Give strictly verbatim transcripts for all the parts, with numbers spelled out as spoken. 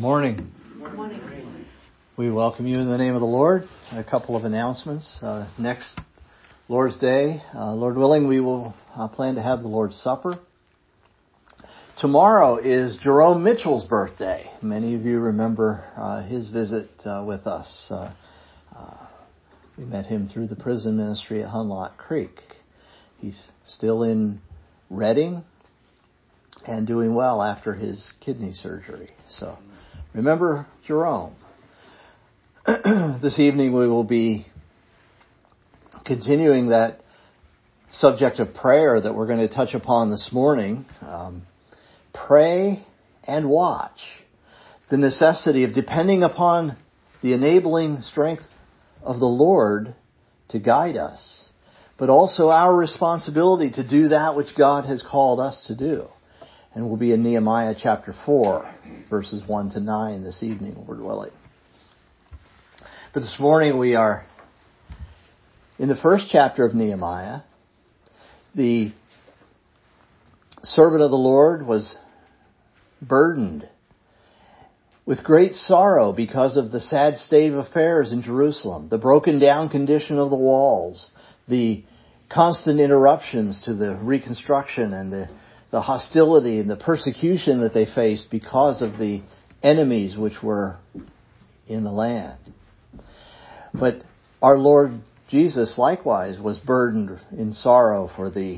morning. Good morning. We welcome you in the name of the Lord. A couple of announcements. Uh, next Lord's Day, uh, Lord willing, we will uh, plan to have the Lord's Supper. Tomorrow is Jerome Mitchell's birthday. Many of you remember uh, his visit uh, with us. Uh, uh, we met him through the prison ministry at Hunlock Creek. He's still in Redding and doing well after his kidney surgery. So remember Jerome. This evening we will be continuing that subject of prayer that we're going to touch upon this morning. Um, pray and watch. The necessity of depending upon the enabling strength of the Lord to guide us, but also our responsibility to do that which God has called us to do. And we'll be in Nehemiah chapter four, verses one to nine this evening, Lord willing. But this morning we are in the first chapter of Nehemiah. The servant of the Lord was burdened with great sorrow because of the sad state of affairs in Jerusalem, the broken down condition of the walls, the constant interruptions to the reconstruction and the the hostility and the persecution that they faced because of the enemies which were in the land. But our Lord Jesus likewise was burdened in sorrow for the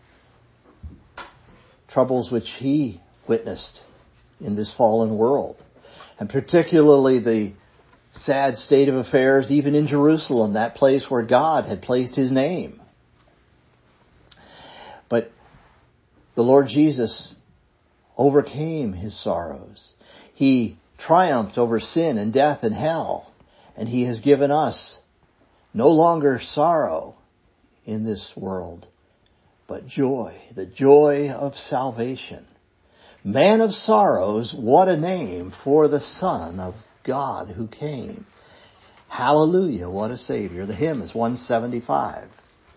troubles which he witnessed in this fallen world, and particularly the sad state of affairs even in Jerusalem, that place where God had placed his name. But the Lord Jesus overcame his sorrows. He triumphed over sin and death and hell. And he has given us no longer sorrow in this world, but joy, the joy of salvation. Man of sorrows, what a name for the Son of God who came. Hallelujah, what a Savior. The hymn is one seventy-five.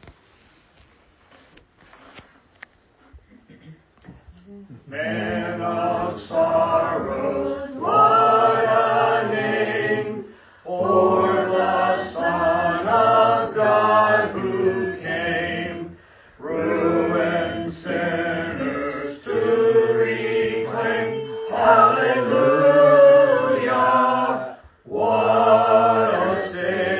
Man of sorrows, what a name for the Son of God who came, ruined sinners to reclaim. Hallelujah, what a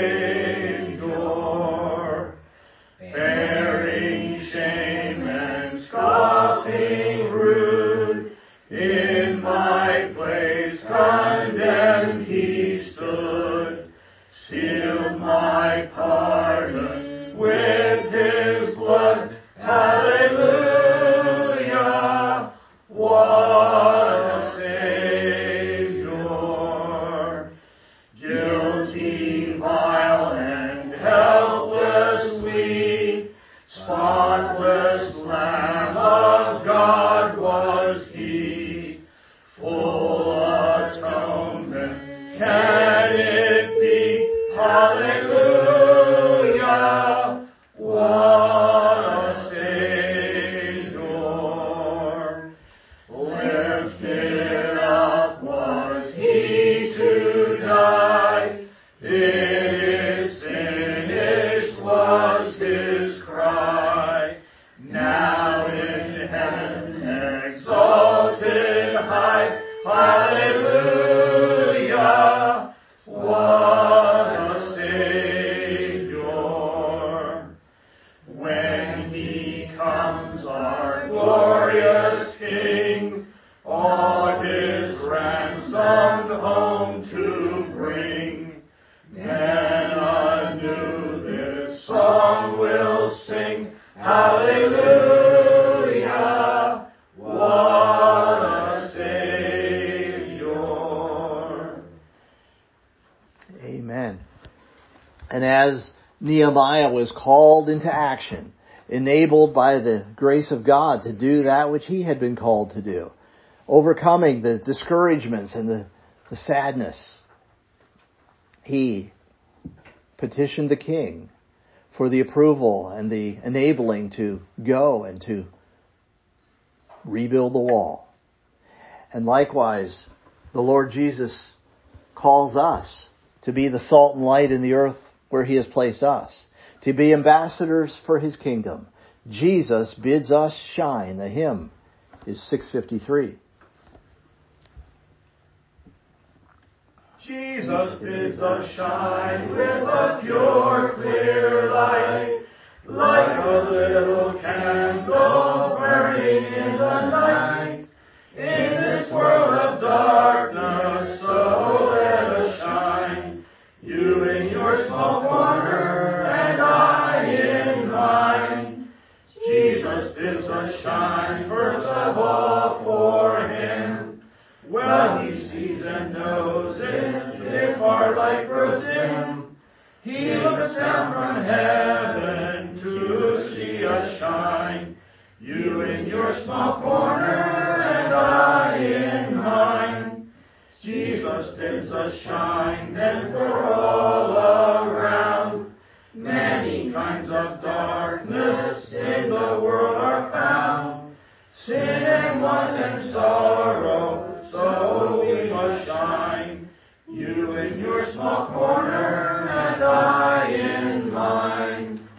Savior, bearing shame and scoffing rude, in my place condemned he stood, sealed my pardon with his blood. Hallelujah, what a Savior, guilty, vile, and helpless we, spotless Lamb of God was he, full atonement can it be. Hallelujah, what a Savior, lifted up was he to die, it is finished was his cry. Now in heaven exalted high, hallelujah, what a Savior. When he comes, our glorious King, all his ransomed home to bring, then anew this song will sing. Hallelujah, what a Savior. Amen. And as Nehemiah was called into action, enabled by the grace of God to do that which he had been called to do, overcoming the discouragements and the, the sadness, he petitioned the king for the approval and the enabling to go and to rebuild the wall. And likewise, the Lord Jesus calls us to be the salt and light in the earth where He has placed us, to be ambassadors for His kingdom. Jesus bids us shine. The hymn is six fifty-three. Jesus bids us shine with a pure, clear light, like a little candle burning in the night. In this world of darkness, so let us shine. You in your small corner, and I in mine. Jesus bids us shine first of all for Him. Well, He sees and knows it, if our light grows dim. He looks down from heaven to see us shine. You in your small corner, and I in mine. Jesus bids us shine, then for all around. Many kinds of darkness in the world are found. Sin and want and sorrow, so we must shine. You in your small corner, and I in mine.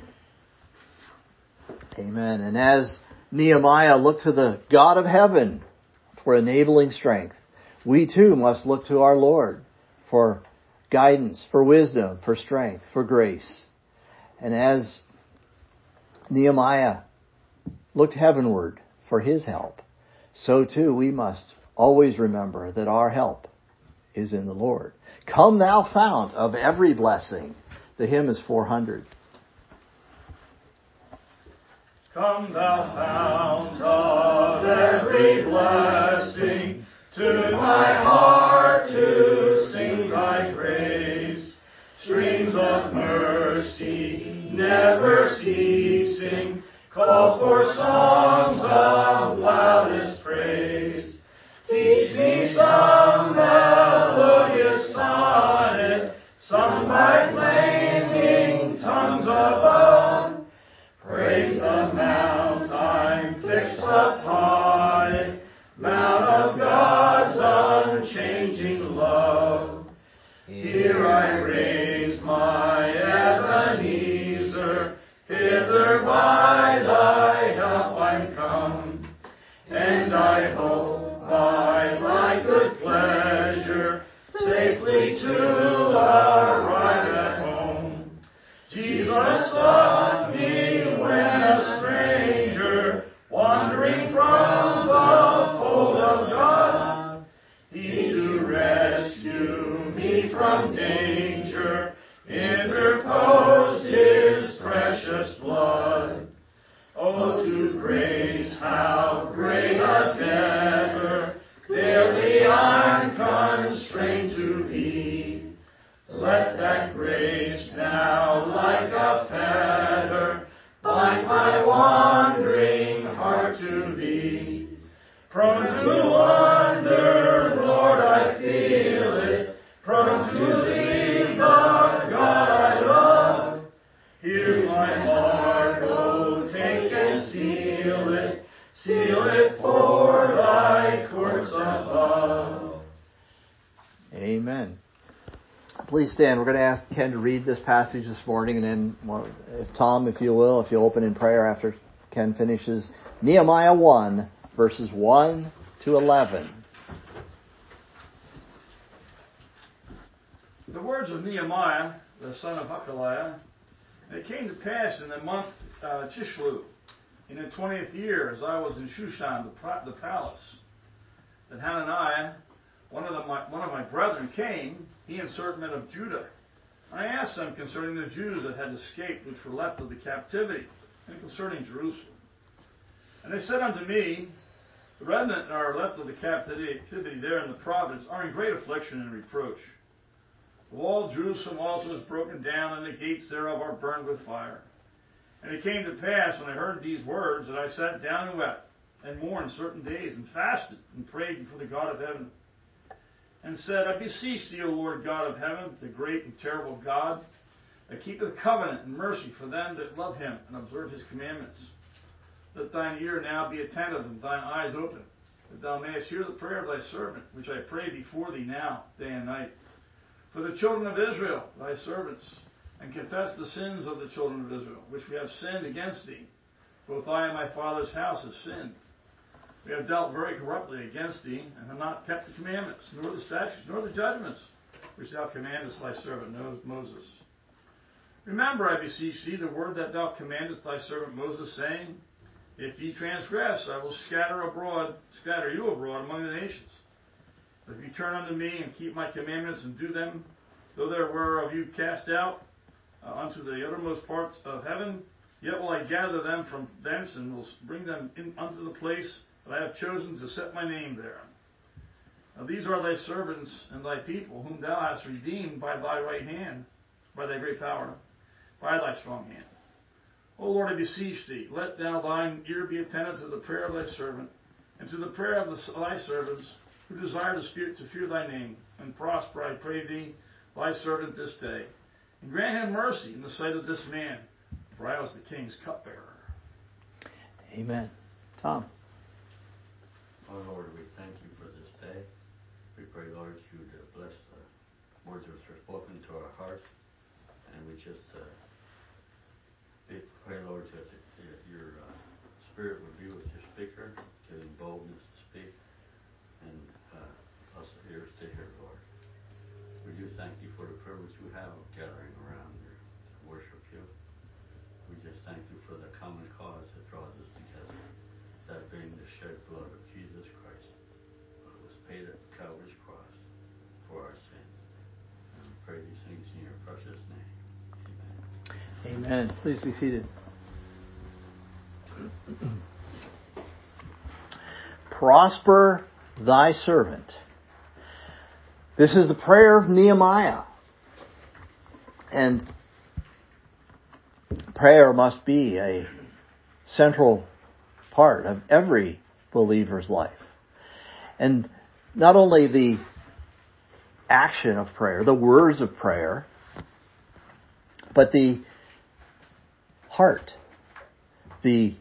Amen. And as Nehemiah looked to the God of heaven for enabling strength, we too must look to our Lord for guidance, for wisdom, for strength, for grace. And as Nehemiah looked heavenward for his help, so too we must always remember that our help is in the Lord. Come thou fount of every blessing. The hymn is four hundred. Come thou fount of every blessing, to my heart to sing thy praise. Streams of mercy never ceasing, call for songs of loudest praise. Teach me some melodious sonnet, sung by flaming tongues above. Praise the mount I'm fixed upon it, mount of God's unchanging love. Here I raise my Ebenezer, hither by thy help I'm come, and I hope by thy good pleasure safely to arrive at home. Jesus sought me when a stranger, wandering from the fold of God. He to rescue me from danger interposed His precious blood. Oh, to grace how great a debtor daily I'm constrained to be. Let that grace now like a fetter bind my wandering heart to Thee. Prone to wander, Lord, I feel it, prone to leave the God I love. Here's my heart, oh, take and seal it, seal it for Thy courts above. Amen. Please stand. We're going to ask Ken to read this passage this morning, and then, well, if Tom, if you will, if you open in prayer after Ken finishes, Nehemiah one, verses one to eleven. The words of Nehemiah, the son of Hakaliah. It came to pass in the month uh, Chislev, in the twentieth year, as I was in Shushan, the, pra- the palace, that Hananiah, one of, the, my, one of my brethren, came, he and certain men of Judah. I asked them concerning the Jews that had escaped, which were left of the captivity, and concerning Jerusalem. And they said unto me, the remnant that are left of the captivity there in the province are in great affliction and reproach. The wall of Jerusalem also is broken down, and the gates thereof are burned with fire. And it came to pass, when I heard these words, that I sat down and wept, and mourned certain days, and fasted, and prayed before the God of heaven, and said, I beseech thee, O Lord God of heaven, the great and terrible God, that keepeth covenant and mercy for them that love him and observe his commandments. Let thine ear now be attentive, and thine eyes open, that thou mayest hear the prayer of thy servant, which I pray before thee now, day and night. For the children of Israel, thy servants, and confess the sins of the children of Israel, which we have sinned against thee. Both I and my father's house have sinned. We have dealt very corruptly against thee, and have not kept the commandments, nor the statutes, nor the judgments, which thou commandest thy servant Moses. Remember, I beseech thee, the word that thou commandest thy servant Moses, saying, If ye transgress, I will scatter abroad, scatter you abroad among the nations. But if you turn unto me and keep my commandments and do them, though there were of you cast out uh, unto the uttermost parts of heaven, yet will I gather them from thence and will bring them in unto the place that I have chosen to set my name there. Now these are thy servants and thy people, whom thou hast redeemed by thy right hand, by thy great power, by thy strong hand. O Lord, I beseech thee, let thou thine ear be attentive to the prayer of thy servant, and to the prayer of the, thy servants, who desire to fear, to fear thy name, and prosper, I pray thee, thy servant this day. And grant him mercy in the sight of this man, for I was the king's cupbearer. Amen. Tom. Oh Lord, we thank you for this day. We pray, Lord, you to bless the words that are spoken to our hearts. And we just uh, pray, Lord, that your uh, Spirit would be with your speaker, give him boldness to speak, and uh, us ears to hear, Lord. We do thank you for the privilege we have of gathering around here to worship you. We just thank you for the common cause that draws us together, that being the shed blood of Jesus Christ, who was paid at Calvary's cross for our sins. And we pray these things in your precious name. Amen. Amen. Please be seated. Prosper thy servant. This is the prayer of Nehemiah. And prayer must be a central part of every believer's life. And not only the action of prayer, the words of prayer, but the heart, the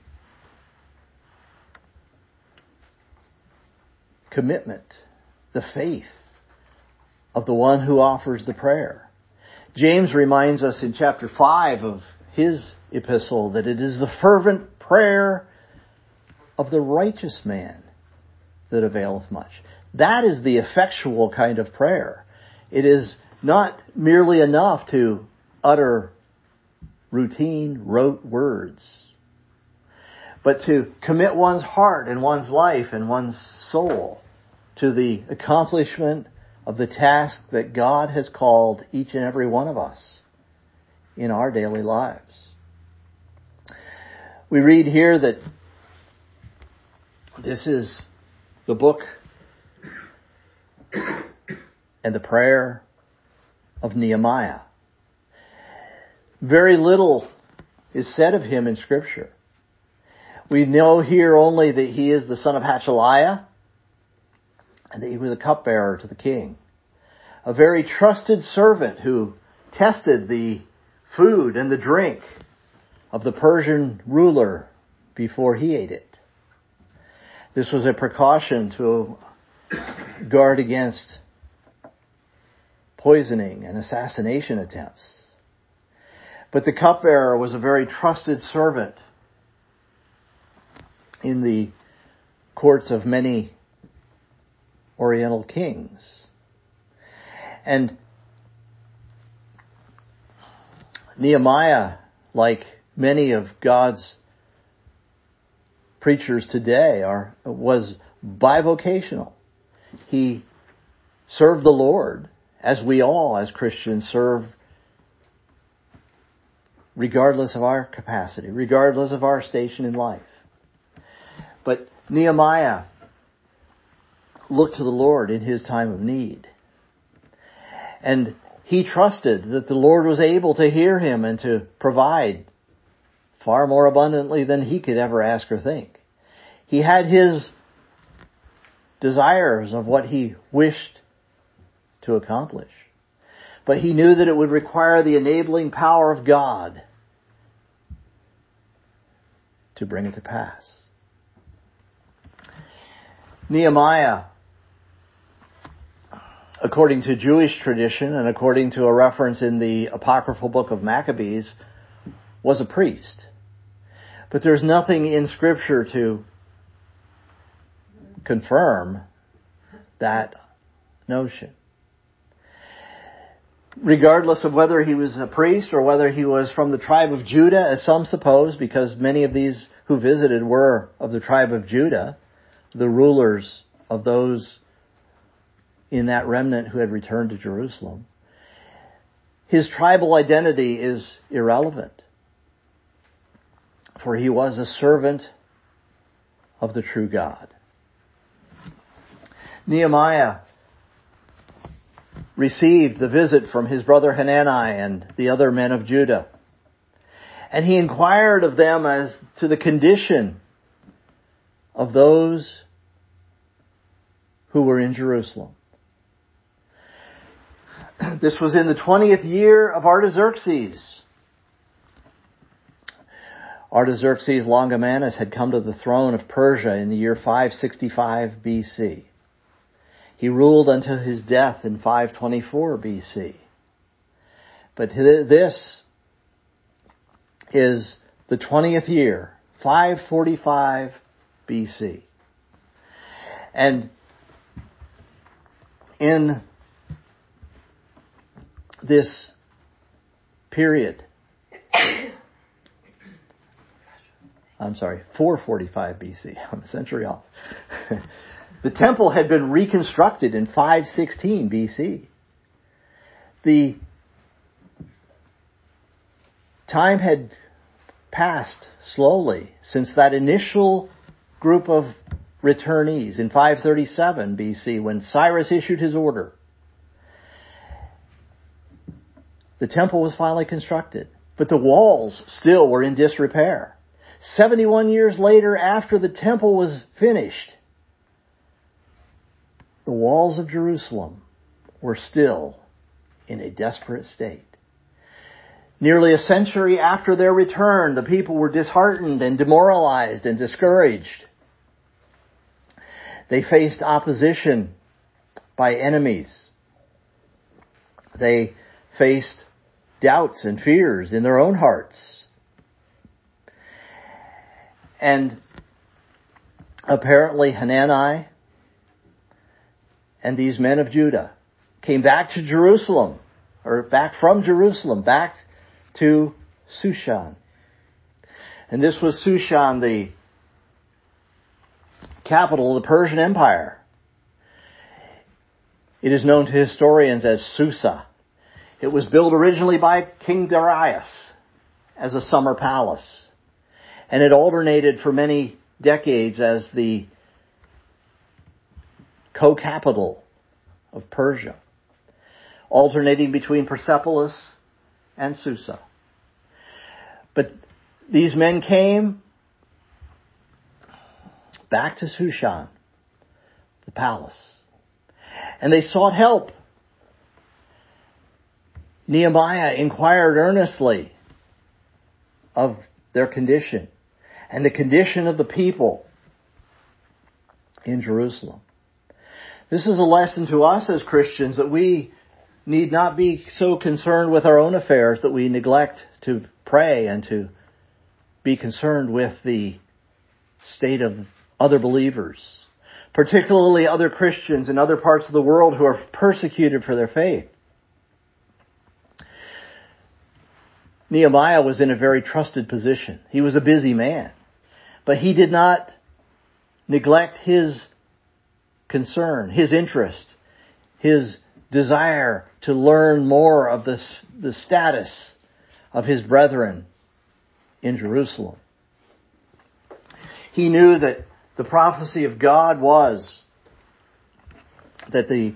commitment, the faith of the one who offers the prayer. James reminds us in chapter five of his epistle that it is the fervent prayer of the righteous man that availeth much. That is the effectual kind of prayer. It is not merely enough to utter routine, rote words, but to commit one's heart and one's life and one's soul to the accomplishment of the task that God has called each and every one of us in our daily lives. We read here that this is the book and the prayer of Nehemiah. Very little is said of him in Scripture. We know here only that he is the son of Hachaliah and that he was a cupbearer to the king. A very trusted servant who tested the food and the drink of the Persian ruler before he ate it. This was a precaution to guard against poisoning and assassination attempts. But the cupbearer was a very trusted servant in the courts of many Oriental kings. And Nehemiah, like many of God's preachers today, are was bivocational. He served the Lord, as we all as Christians serve, regardless of our capacity, regardless of our station in life. But Nehemiah looked to the Lord in his time of need. And he trusted that the Lord was able to hear him and to provide far more abundantly than he could ever ask or think. He had his desires of what he wished to accomplish. But he knew that it would require the enabling power of God to bring it to pass. Nehemiah, according to Jewish tradition and according to a reference in the apocryphal book of Maccabees, was a priest. But there's nothing in Scripture to confirm that notion. Regardless of whether he was a priest or whether he was from the tribe of Judah, as some suppose, because many of these who visited were of the tribe of Judah, the rulers of those in that remnant who had returned to Jerusalem, his tribal identity is irrelevant, for he was a servant of the true God. Nehemiah received the visit from his brother Hanani and the other men of Judah. And he inquired of them as to the condition of those who were in Jerusalem. This was in the twentieth year of Artaxerxes. Artaxerxes Longomanus had come to the throne of Persia in the year five sixty-five B C. He ruled until his death in five twenty-four B C. But this is the twentieth year, five forty-five B C. And in this period, I'm sorry, four forty-five B C, I'm a century off. The temple had been reconstructed in five sixteen B C. The time had passed slowly since that initial group of returnees in five thirty-seven B C when Cyrus issued his order. The temple was finally constructed, but the walls still were in disrepair. seventy-one years later, after the temple was finished, the walls of Jerusalem were still in a desperate state. Nearly a century after their return, the people were disheartened and demoralized and discouraged. They faced opposition by enemies. They faced doubts and fears in their own hearts. And apparently Hanani and these men of Judah came back to Jerusalem, or back from Jerusalem, back to Shushan. And this was Shushan, the capital of the Persian Empire. It is known to historians as Susa. It was built originally by King Darius as a summer palace. And it alternated for many decades as the co-capital of Persia, alternating between Persepolis and Susa. But these men came back to Shushan, the palace, and they sought help. Nehemiah inquired earnestly of their condition and the condition of the people in Jerusalem. This is a lesson to us as Christians that we need not be so concerned with our own affairs that we neglect to pray and to be concerned with the state of other believers, particularly other Christians in other parts of the world who are persecuted for their faith. Nehemiah was in a very trusted position. He was a busy man, but he did not neglect his concern, his interest, his desire to learn more of the, the status of his brethren in Jerusalem. He knew that the prophecy of God was that the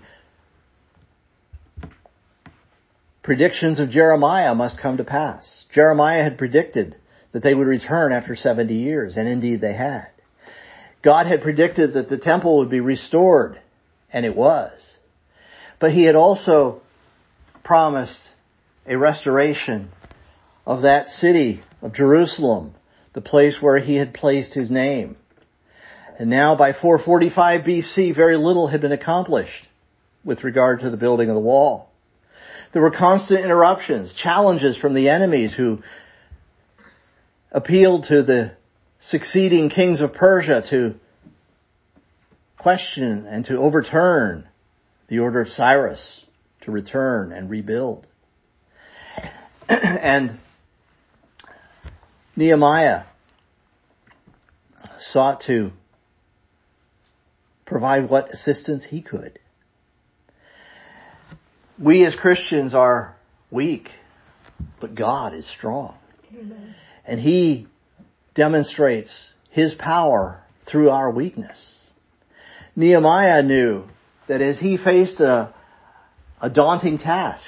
predictions of Jeremiah must come to pass. Jeremiah had predicted that they would return after seventy years, and indeed they had. God had predicted that the temple would be restored, and it was. But he had also promised a restoration of that city of Jerusalem, the place where he had placed his name. And now by four forty-five B C, very little had been accomplished with regard to the building of the wall. There were constant interruptions, challenges from the enemies who appealed to the succeeding kings of Persia to question and to overturn the order of Cyrus to return and rebuild. And Nehemiah sought to provide what assistance he could. We as Christians are weak, but God is strong. Amen. And He demonstrates His power through our weakness. Nehemiah knew that as he faced a, a daunting task,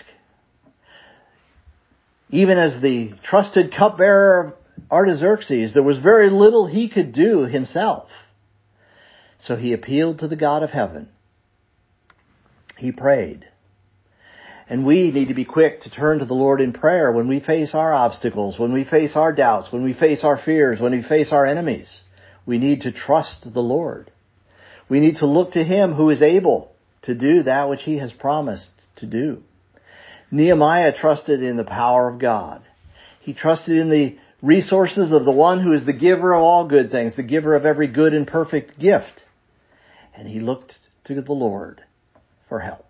even as the trusted cupbearer of Artaxerxes, there was very little he could do himself. So he appealed to the God of heaven. He prayed. And we need to be quick to turn to the Lord in prayer when we face our obstacles, when we face our doubts, when we face our fears, when we face our enemies. We need to trust the Lord. We need to look to Him who is able to do that which He has promised to do. Nehemiah trusted in the power of God. He trusted in the resources of the one who is the giver of all good things, the giver of every good and perfect gift. And he looked to the Lord for help.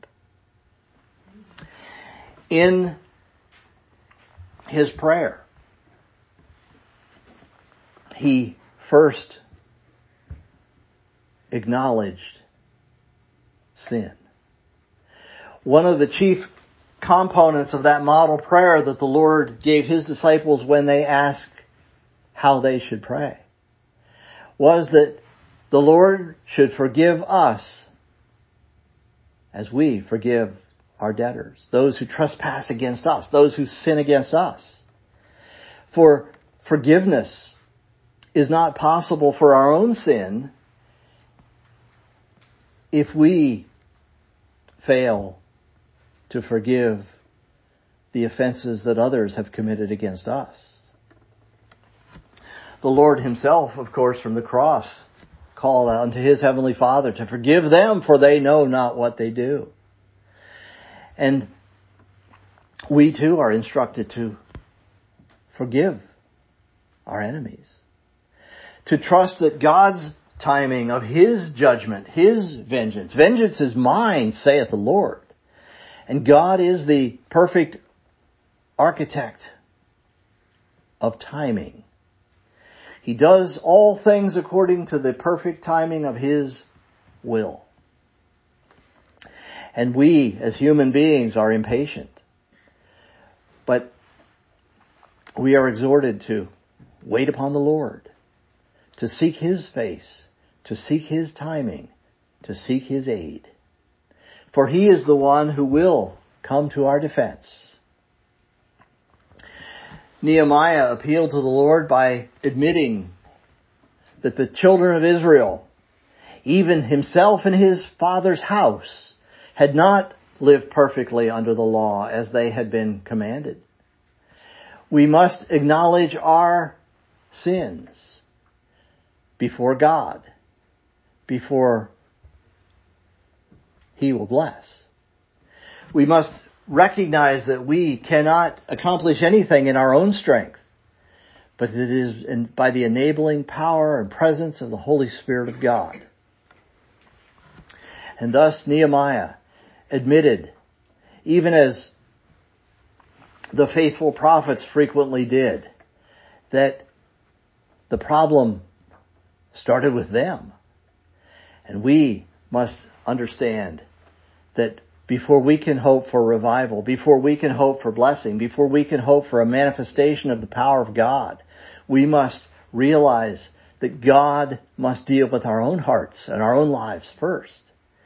In his prayer, he first acknowledged sin. One of the chief components of that model prayer that the Lord gave His disciples when they asked how they should pray was that the Lord should forgive us as we forgive our debtors, those who trespass against us, those who sin against us. For forgiveness is not possible for our own sin if we fail to forgive the offenses that others have committed against us. The Lord Himself, of course, from the cross, called unto His Heavenly Father to forgive them, for they know not what they do. And we too are instructed to forgive our enemies. To trust that God's timing of His judgment, His vengeance. Vengeance is mine, saith the Lord. And God is the perfect architect of timing. He does all things according to the perfect timing of His will. And we, as human beings, are impatient. But we are exhorted to wait upon the Lord, to seek His face, to seek His timing, to seek His aid. For He is the one who will come to our defense. Nehemiah appealed to the Lord by admitting that the children of Israel, even himself and his father's house, had not lived perfectly under the law as they had been commanded. We must acknowledge our sins before God, before He will bless. We must recognize that we cannot accomplish anything in our own strength, but it is by the enabling power and presence of the Holy Spirit of God. And thus Nehemiah admitted, even as the faithful prophets frequently did, that the problem started with them. And we must understand that before we can hope for revival, before we can hope for blessing, before we can hope for a manifestation of the power of God, we must realize that God must deal with our own hearts and our own lives first.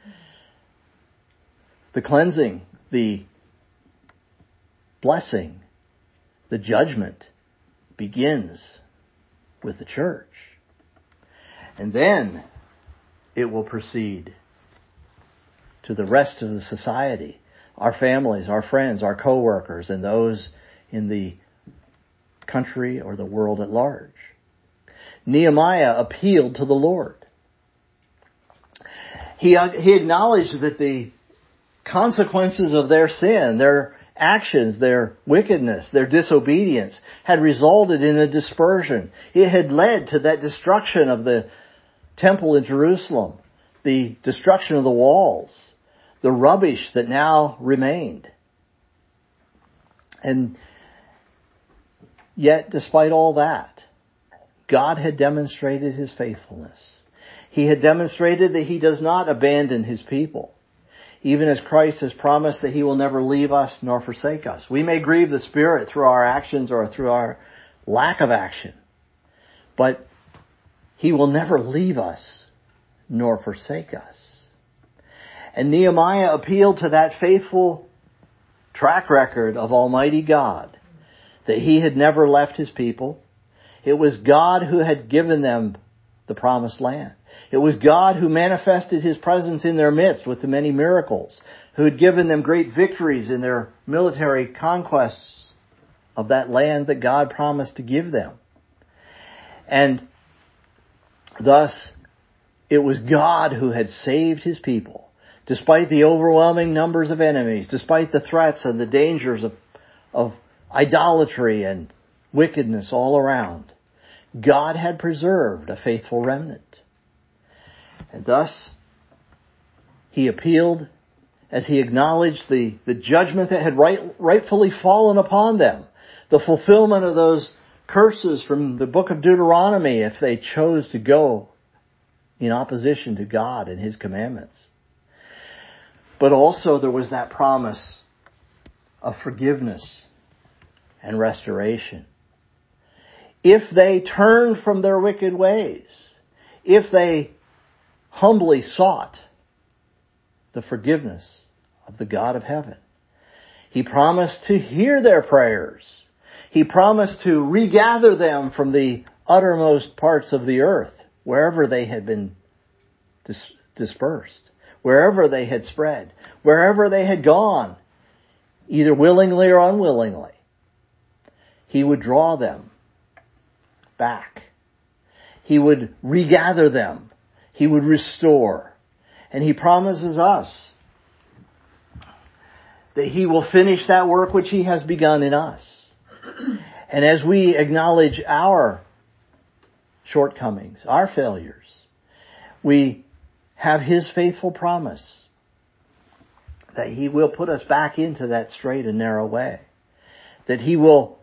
The cleansing, the blessing, the judgment begins with the church. And then it will proceed to the rest of the society, our families, our friends, our co-workers, and those in the country or the world at large. Nehemiah appealed to the Lord. He, he acknowledged that the consequences of their sin, their actions, their wickedness, their disobedience had resulted in a dispersion. It had led to that destruction of the temple in Jerusalem, the destruction of the walls, the rubbish that now remained. And yet, despite all that, God had demonstrated His faithfulness. He had demonstrated that He does not abandon His people, even as Christ has promised that He will never leave us nor forsake us. We may grieve the Spirit through our actions or through our lack of action, but He will never leave us nor forsake us. And Nehemiah appealed to that faithful track record of Almighty God, that He had never left His people. It was God who had given them the promised land. It was God who manifested His presence in their midst with the many miracles, who had given them great victories in their military conquests of that land that God promised to give them. And thus, it was God who had saved His people, despite the overwhelming numbers of enemies, despite the threats and the dangers of, of idolatry and wickedness all around. God had preserved a faithful remnant. And thus, He appealed as He acknowledged the, the judgment that had right, rightfully fallen upon them, the fulfillment of those curses from the book of Deuteronomy if they chose to go in opposition to God and His commandments. But also there was that promise of forgiveness and restoration. If they turned from their wicked ways, if they humbly sought the forgiveness of the God of heaven, He promised to hear their prayers. He promised to regather them from the uttermost parts of the earth, wherever they had been dis- dispersed, wherever they had spread, wherever they had gone, either willingly or unwillingly. He would draw them back. He would regather them. He would restore. And He promises us that He will finish that work which He has begun in us. And as we acknowledge our shortcomings, our failures, we have His faithful promise that He will put us back into that straight and narrow way. That He will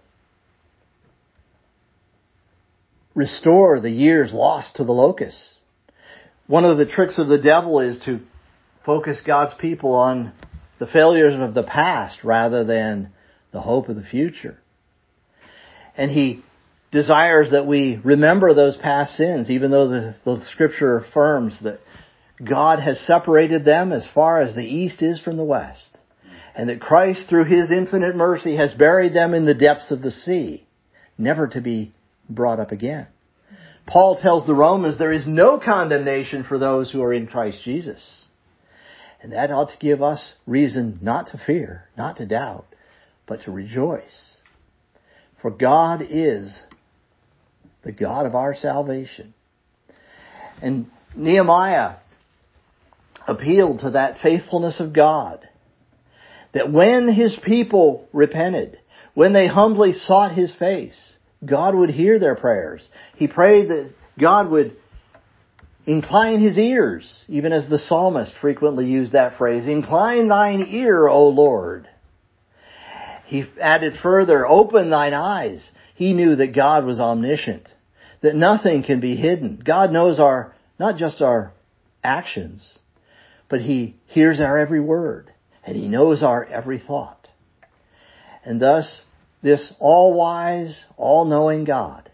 restore the years lost to the locusts. One of the tricks of the devil is to focus God's people on the failures of the past rather than the hope of the future. And he desires that we remember those past sins, even though the, the Scripture affirms that God has separated them as far as the east is from the west, and that Christ, through His infinite mercy, has buried them in the depths of the sea, never to be brought up again. Paul tells the Romans there is no condemnation for those who are in Christ Jesus. And that ought to give us reason not to fear, not to doubt, but to rejoice. For God is the God of our salvation. And Nehemiah appealed to that faithfulness of God, that when His people repented, when they humbly sought His face, God would hear their prayers. He prayed that God would incline His ears, even as the psalmist frequently used that phrase, "Incline thine ear, O Lord." He added further, "Open thine eyes." He knew that God was omniscient, that nothing can be hidden. God knows our, not just our actions, but He hears our every word, and He knows our every thought. And thus, this all-wise, all-knowing God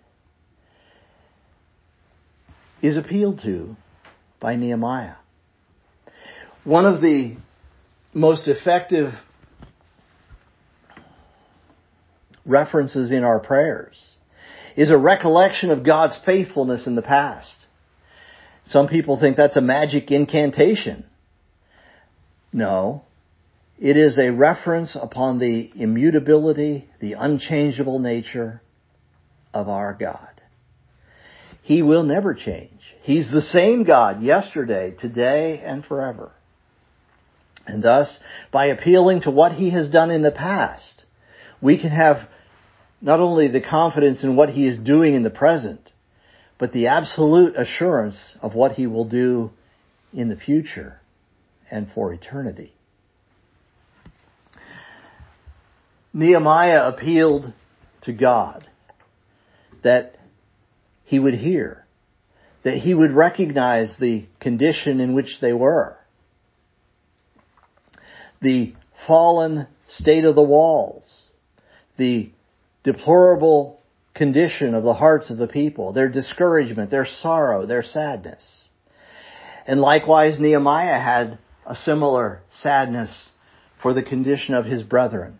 is appealed to by Nehemiah. One of the most effective references in our prayers is a recollection of God's faithfulness in the past. Some people think that's a magic incantation. No. It is a reference upon the immutability, the unchangeable nature of our God. He will never change. He's the same God yesterday, today, and forever. And thus, by appealing to what He has done in the past, we can have not only the confidence in what He is doing in the present, but the absolute assurance of what He will do in the future and for eternity. Nehemiah appealed to God that He would hear, that He would recognize the condition in which they were, the fallen state of the walls, the deplorable condition of the hearts of the people, their discouragement, their sorrow, their sadness. And likewise, Nehemiah had a similar sadness for the condition of his brethren.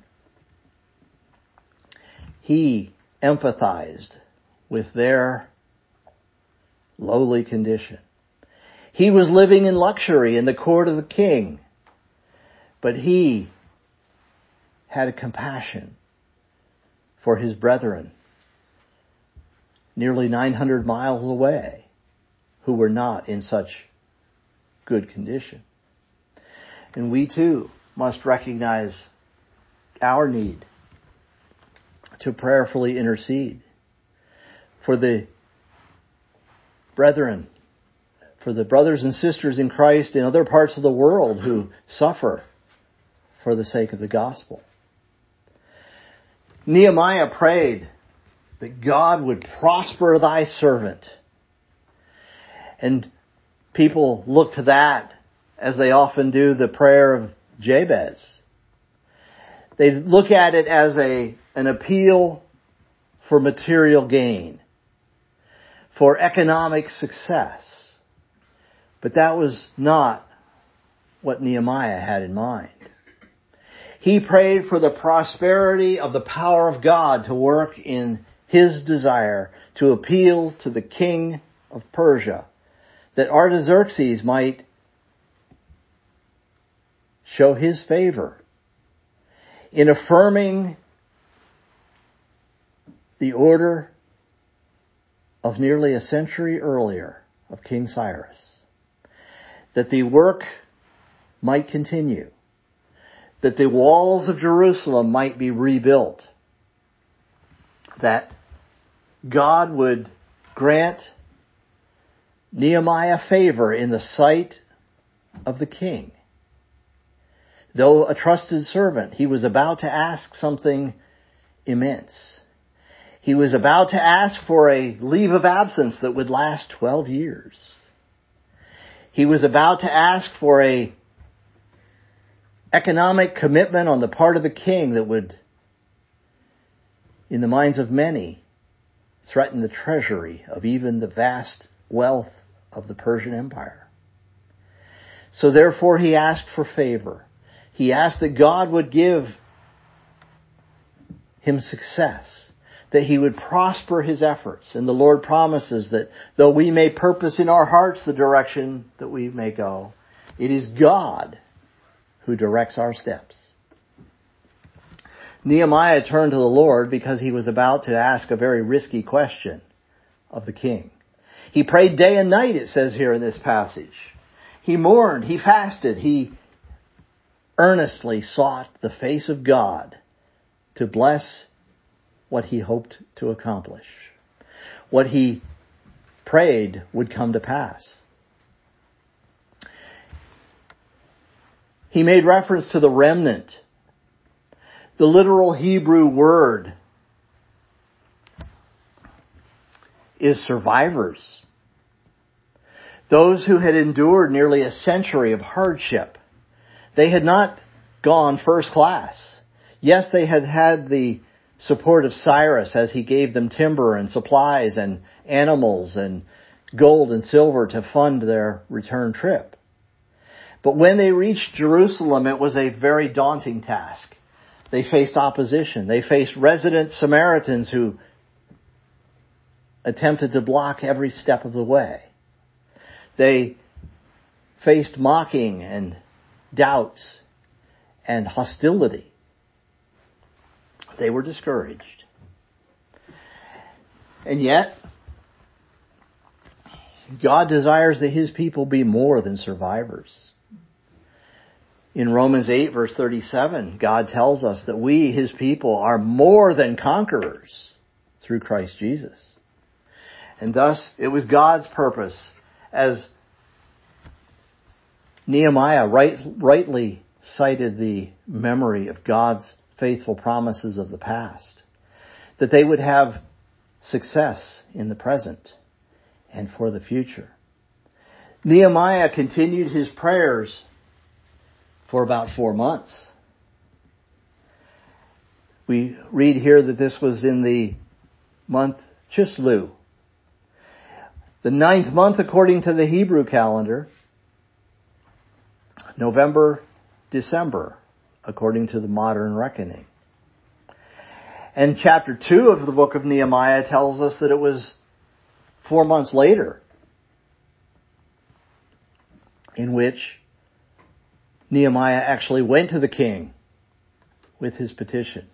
He empathized with their lowly condition. He was living in luxury in the court of the king, but he had a compassion for his brethren nearly nine hundred miles away who were not in such good condition. And we too must recognize our need to prayerfully intercede for the brethren, for the brothers and sisters in Christ in other parts of the world who suffer for the sake of the gospel. Nehemiah prayed that God would prosper thy servant. And people look to that, as they often do, the prayer of Jabez. They look at it as a an appeal for material gain, for economic success. But that was not what Nehemiah had in mind. He prayed for the prosperity of the power of God to work in his desire to appeal to the king of Persia, that Artaxerxes might show his favor in affirming the order of nearly a century earlier of King Cyrus, that the work might continue, that the walls of Jerusalem might be rebuilt, that God would grant Nehemiah favor in the sight of the king. Though a trusted servant, he was about to ask something immense. He was about to ask for a leave of absence that would last twelve years. He was about to ask for a economic commitment on the part of the king that would, in the minds of many, threaten the treasury of even the vast wealth of the Persian Empire. So therefore he asked for favor. He asked that God would give him success, that he would prosper his efforts. And the Lord promises that though we may purpose in our hearts the direction that we may go, it is God who directs our steps. Nehemiah turned to the Lord because he was about to ask a very risky question of the king. He prayed day and night, it says here in this passage. He mourned, he fasted, he earnestly sought the face of God to bless what he hoped to accomplish, what he prayed would come to pass. He made reference to the remnant. The literal Hebrew word is survivors. Those who had endured nearly a century of hardship. They had not gone first class. Yes, they had had the support of Cyrus as he gave them timber and supplies and animals and gold and silver to fund their return trip. But when they reached Jerusalem, it was a very daunting task. They faced opposition. They faced resident Samaritans who attempted to block every step of the way. They faced mocking and doubts and hostility. They were discouraged. And yet, God desires that His people be more than survivors. In Romans eight verse thirty-seven, God tells us that we, His people, are more than conquerors through Christ Jesus. And thus, it was God's purpose, as Nehemiah right, rightly cited the memory of God's faithful promises of the past, that they would have success in the present and for the future. Nehemiah continued his prayers for about four months. We read here that this was in the month Chislev, the ninth month according to the Hebrew calendar, November, December, according to the modern reckoning. And chapter two of the book of Nehemiah tells us that it was four months later in which Nehemiah actually went to the king with his petition.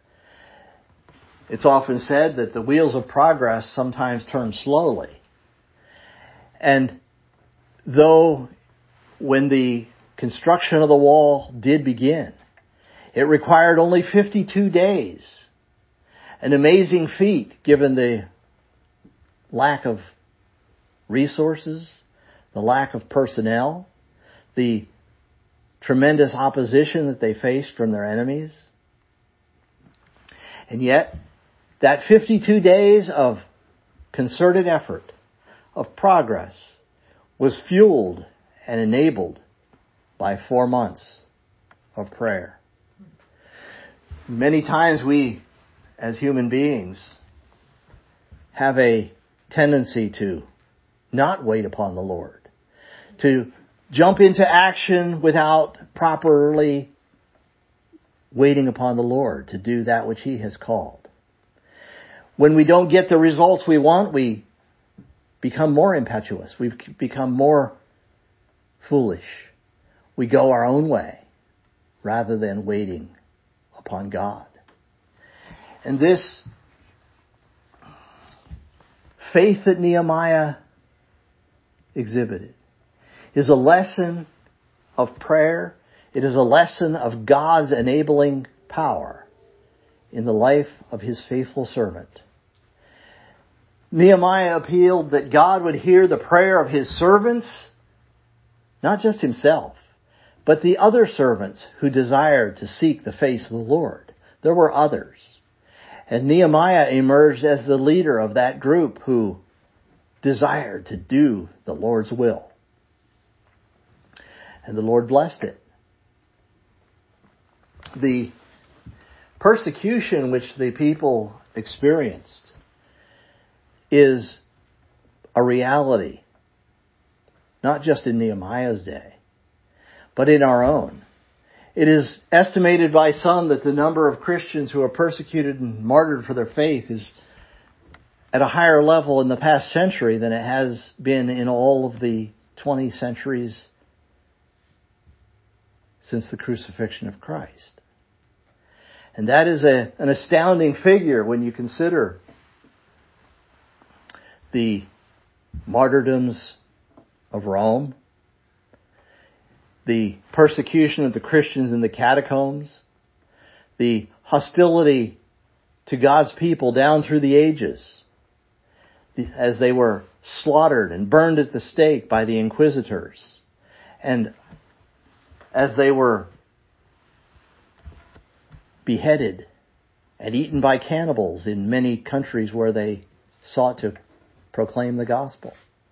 It's often said that the wheels of progress sometimes turn slowly. And though when the construction of the wall did begin, it required only fifty-two days. An amazing feat given the lack of resources, the lack of personnel, the tremendous opposition that they faced from their enemies. And yet, that fifty-two days of concerted effort, of progress, was fueled and enabled by four months of prayer. Many times we, as human beings, have a tendency to not wait upon the Lord, to jump into action without properly waiting upon the Lord to do that which He has called. When we don't get the results we want, we become more impetuous. We become more foolish. We go our own way rather than waiting upon God. And this faith that Nehemiah exhibited is a lesson of prayer. It is a lesson of God's enabling power in the life of His faithful servant. Nehemiah appealed that God would hear the prayer of His servants, not just himself, but the other servants who desired to seek the face of the Lord. There were others. And Nehemiah emerged as the leader of that group who desired to do the Lord's will. And the Lord blessed it. The persecution which the people experienced is a reality, not just in Nehemiah's day, but in our own. It is estimated by some that the number of Christians who are persecuted and martyred for their faith is at a higher level in the past century than it has been in all of the twenty centuries since the crucifixion of Christ. And that is a, an astounding figure when you consider the martyrdoms of Rome, the persecution of the Christians in the catacombs, the hostility to God's people down through the ages, as they were slaughtered and burned at the stake by the inquisitors, and as they were beheaded and eaten by cannibals in many countries where they sought to proclaim the gospel.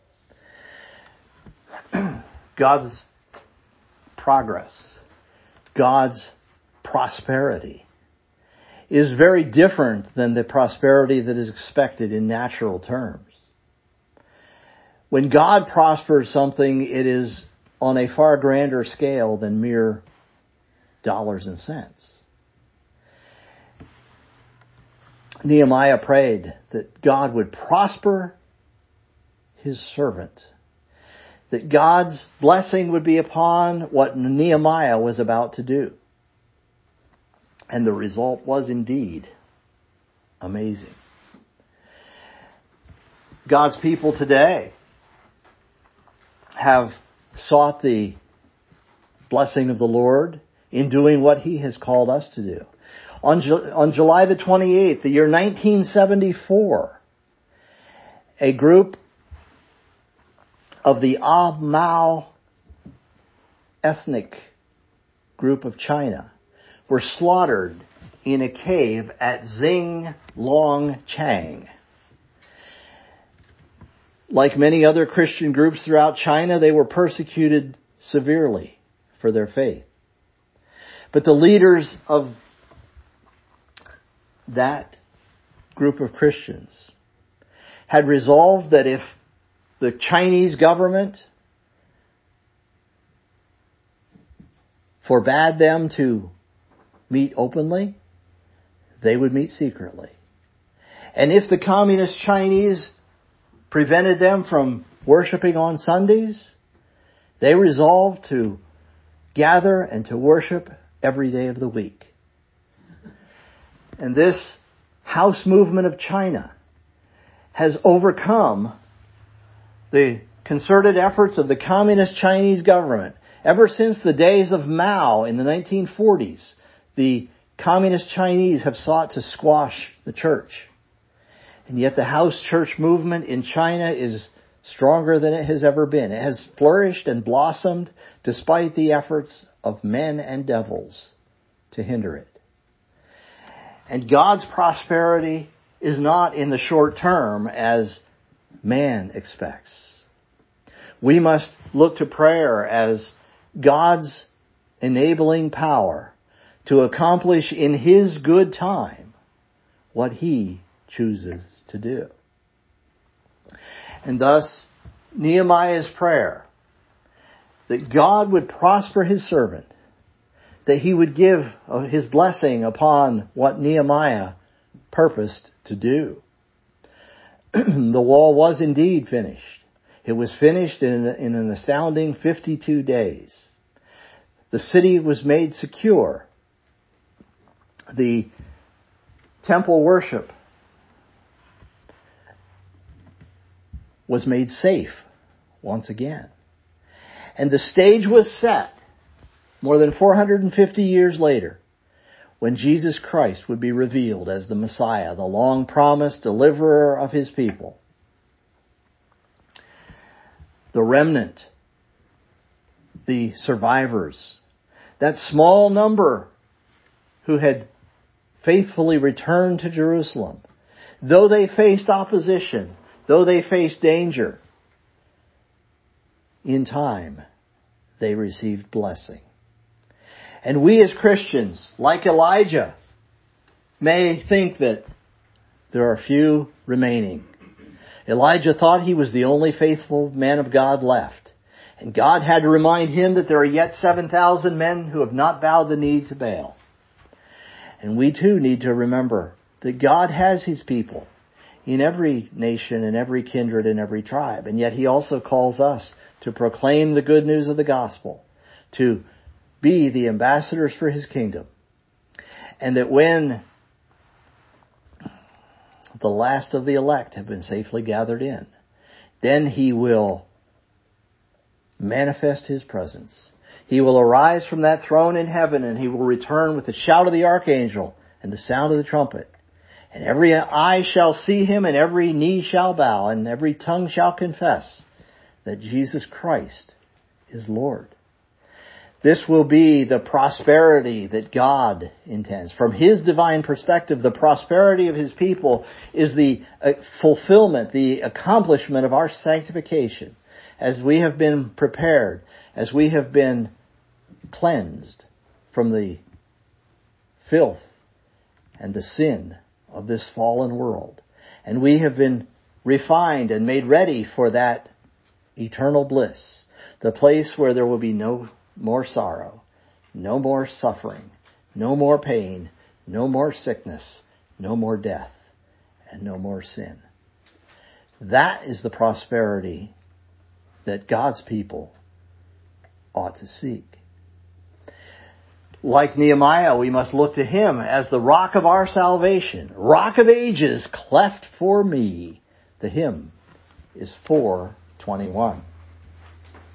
God's progress, God's prosperity is very different than the prosperity that is expected in natural terms. When God prospers something, it is on a far grander scale than mere dollars and cents. Nehemiah prayed that God would prosper His servant, that God's blessing would be upon what Nehemiah was about to do. And the result was indeed amazing. God's people today have sought the blessing of the Lord in doing what He has called us to do. On, Ju- on July the twenty-eighth, the year nineteen seventy-four, a group of the Ah Mau ethnic group of China were slaughtered in a cave at Xing Long Chang. Like many other Christian groups throughout China, they were persecuted severely for their faith. But the leaders of that group of Christians had resolved that if the Chinese government forbade them to meet openly, they would meet secretly. And if the communist Chinese prevented them from worshiping on Sundays, they resolved to gather and to worship every day of the week. And this house movement of China has overcome the concerted efforts of the communist Chinese government. Ever since the days of Mao in the nineteen forties, the communist Chinese have sought to squash the church. And yet the house church movement in China is stronger than it has ever been. It has flourished and blossomed despite the efforts of men and devils to hinder it. And God's prosperity is not in the short term as man expects. We must look to prayer as God's enabling power to accomplish in His good time what He chooses to do. And thus, Nehemiah's prayer that God would prosper His servant, that He would give His blessing upon what Nehemiah purposed to do. The wall was indeed finished. It was finished in, in an astounding fifty-two days. The city was made secure. The temple worship was made safe once again. And the stage was set more than four hundred fifty years later when Jesus Christ would be revealed as the Messiah, the long-promised deliverer of His people. The remnant, the survivors, that small number who had faithfully returned to Jerusalem, though they faced opposition, though they faced danger, in time they received blessing. And we as Christians, like Elijah, may think that there are few remaining. Elijah thought he was the only faithful man of God left. And God had to remind him that there are yet seven thousand men who have not bowed the knee to Baal. And we too need to remember that God has His people in every nation, in every kindred, in every tribe. And yet He also calls us to proclaim the good news of the gospel, to be the ambassadors for His kingdom. And that when the last of the elect have been safely gathered in, then He will manifest His presence. He will arise from that throne in heaven, and He will return with the shout of the archangel and the sound of the trumpet. And every eye shall see Him, and every knee shall bow, and every tongue shall confess that Jesus Christ is Lord. This will be the prosperity that God intends. From His divine perspective, the prosperity of His people is the fulfillment, the accomplishment of our sanctification, as we have been prepared, as we have been cleansed from the filth and the sin of this fallen world. And we have been refined and made ready for that eternal bliss, the place where there will be no more sorrow, no more suffering, no more pain, no more sickness, no more death, and no more sin. That is the prosperity that God's people ought to seek. Like Nehemiah, we must look to Him as the rock of our salvation. Rock of ages, cleft for me. The hymn is four twenty-one.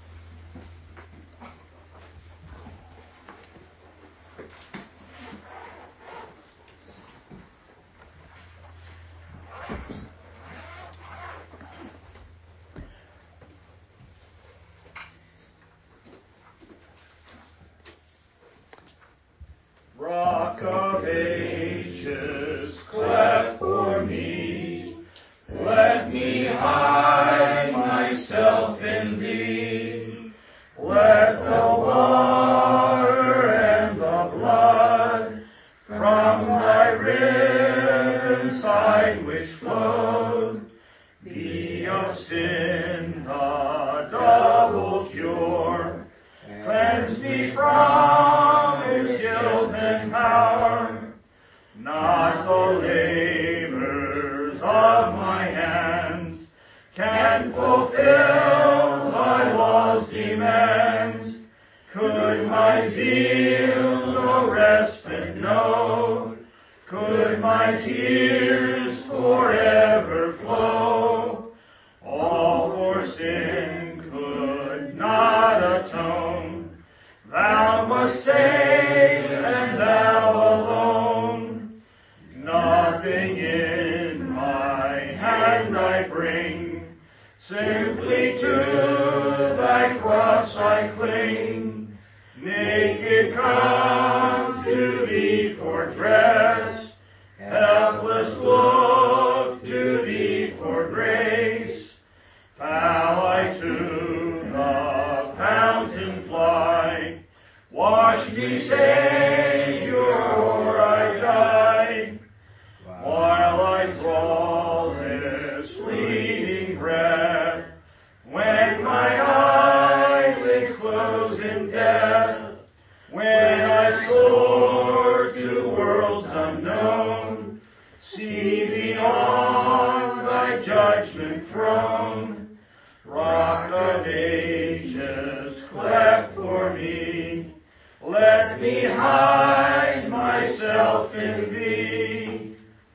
tide which flowed, be of sin the double cure. Cleanse me from its guilt and power, not the labors of my hands can fulfill thy law's demands. Could my zeal no respite know, could my tears forever flow, all for sin could not atone. Thou must save, and thou alone. Nothing in my hand I bring, simply to thy cross I cling. Naked come to thee for dress, helpless look to thee for grace. Foul I to the fountain fly, wash me, Savior, or I die. While I draw this fleeting breath, when my eyelids close in death, when I soar to worlds unknown, see beyond thy judgment throne, rock of ages, cleft for me, let me hide myself in thee.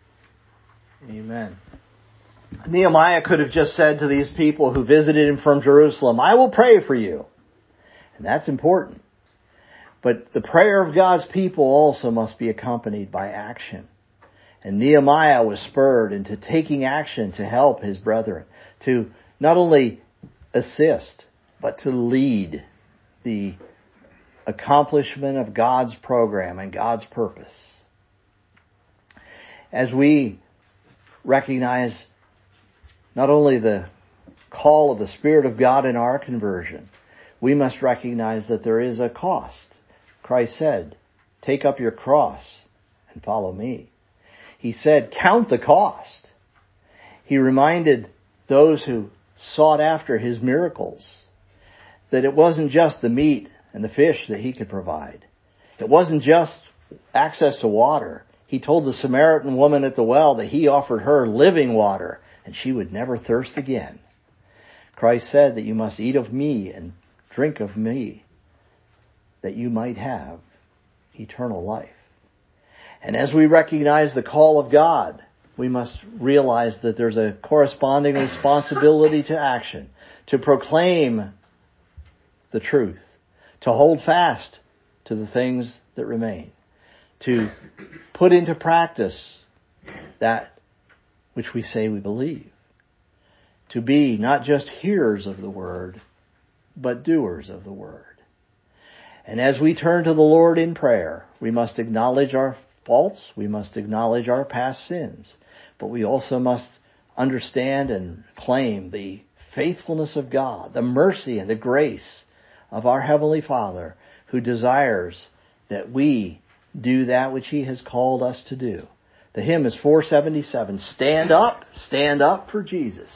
Amen. Nehemiah could have just said to these people who visited him from Jerusalem, I will pray for you. And that's important. But the prayer of God's people also must be accompanied by action. And Nehemiah was spurred into taking action to help his brethren, to not only assist, but to lead the accomplishment of God's program and God's purpose. As we recognize not only the call of the Spirit of God in our conversion, we must recognize that there is a cost. Christ said, take up your cross and follow me. He said, count the cost. He reminded those who sought after his miracles that it wasn't just the meat and the fish that he could provide. It wasn't just access to water. He told the Samaritan woman at the well that he offered her living water and she would never thirst again. Christ said that you must eat of me and drink of me, that you might have eternal life. And as we recognize the call of God, we must realize that there's a corresponding responsibility to action, to proclaim the truth, to hold fast to the things that remain, to put into practice that which we say we believe, to be not just hearers of the word, but doers of the word. And as we turn to the Lord in prayer, we must acknowledge our faults, we must acknowledge our past sins, but we also must understand and claim the faithfulness of God, the mercy and the grace of our Heavenly Father, who desires that we do that which He has called us to do. The hymn is four seventy-seven. Stand up, stand up for Jesus.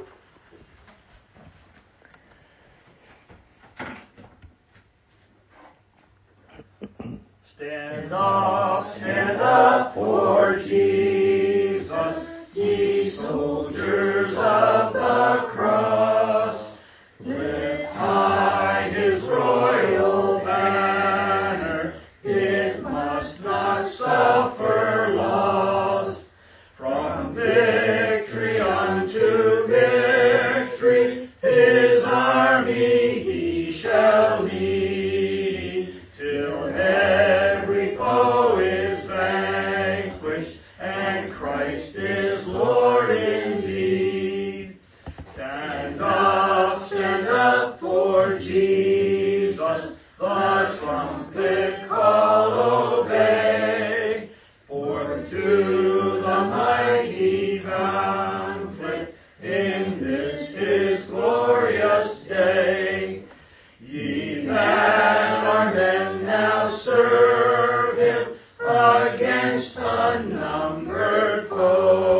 Stand up, stand up for Jesus, ye soldiers of the cross. Lift high His royal banner, it must not suffer loss. From victory unto victory, His army He shall lead, till every foe is vanquished, and Christ is Lord indeed. Stand up, stand up for Jesus, the trumpet call obey, for to the mighty conflict in this His glorious day. Ye that are men now serve Him against unnumbered foes.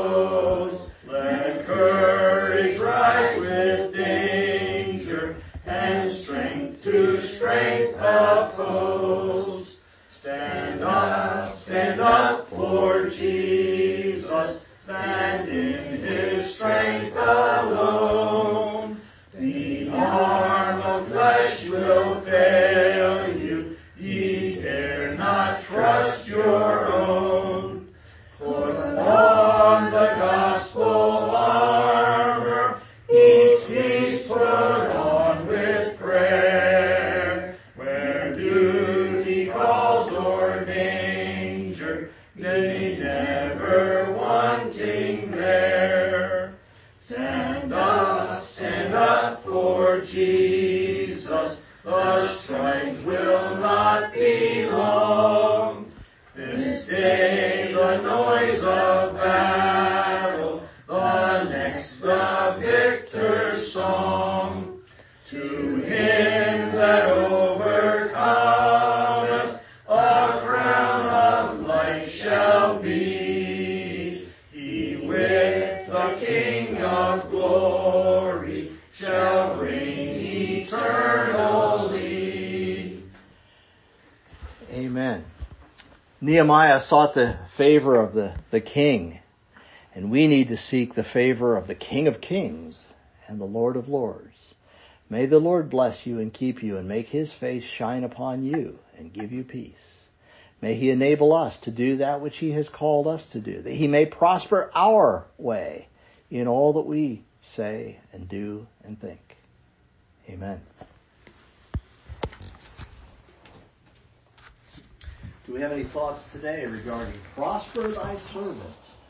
for Jesus, stand in his strength alone. The arm of flesh will fail you, ye dare not trust your own. Put on the gospel armor, each piece put on with prayer. Where duty calls or danger, be never wanting there. Stand up, stand up for Jesus, the strife will not be long. This day the noise of battle, the next the victor's song. To him that overcometh, a crown of life shall be. He with the King of glory shall reign eternally. Amen. Nehemiah sought the favor of the, the king, and we need to seek the favor of the King of Kings and the Lord of Lords. May the Lord bless you and keep you and make his face shine upon you and give you peace. May he enable us to do that which he has called us to do, that he may prosper our way in all that we say and do and think. Amen. Do we have any thoughts today regarding prosper thy servant?